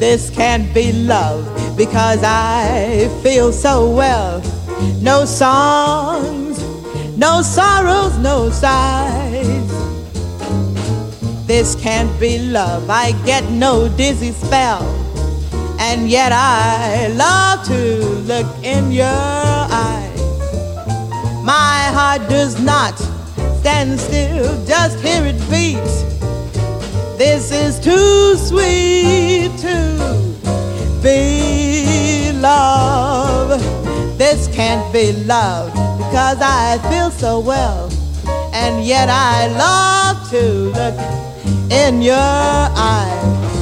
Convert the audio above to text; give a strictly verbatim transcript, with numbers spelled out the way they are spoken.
This can't be love because I feel so well. No songs, no sorrows, no sighs. This can't be love, I get no dizzy spell. And yet I love to look in your eyes. My heart does not stand still, just hear it beat. This is too sweet to be love. This can't be love because I feel so well. And yet I love to look in your eyes.